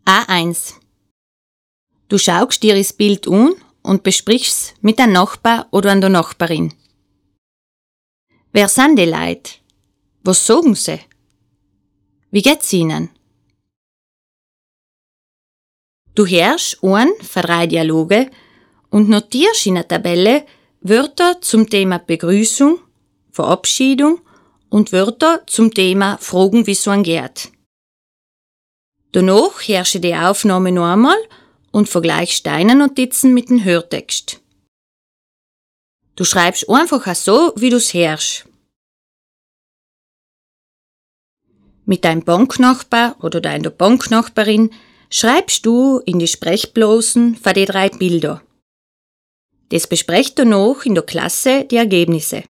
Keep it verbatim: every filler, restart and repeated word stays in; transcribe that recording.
A eins. Du schaust dir das Bild an und besprichst es mit einem Nachbar oder einer Nachbarin. Wer sind die Leute? Was sagen sie? Wie geht's ihnen? Du hörst einen von drei Dialoge und notierst in der Tabelle Wörter zum Thema Begrüßung, Verabschiedung und Wörter zum Thema Fragen, wie es einem geht. Danach hörst du die Aufnahme noch einmal und vergleichst deine Notizen mit dem Hörtext. Du schreibst einfach so, wie du es hörst. Mit deinem Banknachbar oder deiner Banknachbarin schreibst du in die Sprechblasen von den drei Bilder. Das besprecht danach in der Klasse die Ergebnisse.